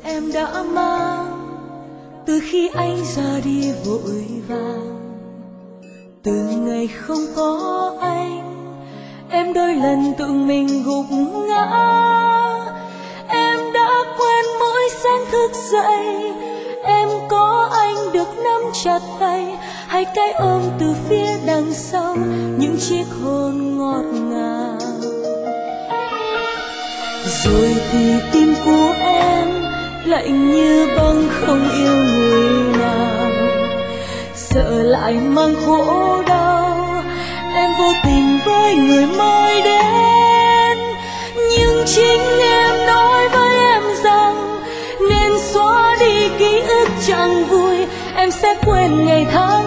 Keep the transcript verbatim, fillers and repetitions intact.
em đã mang từ khi anh ra đi vội vàng. Từ ngày không có anh, em đôi lần tự mình gục ngã. Em đã quen mỗi sáng thức dậy, em có anh được nắm chặt tay, hay cái ôm từ phía đằng sau những chiếc hôn ngọt ngào. Rồi thì tim của em lạnh như băng, không yêu người nào. Sợ lại mang khổ đau, em vô tình với người mới đến. Nhưng chính em nói với em rằng nên xóa đi ký ức chẳng vui, em sẽ quên ngày tháng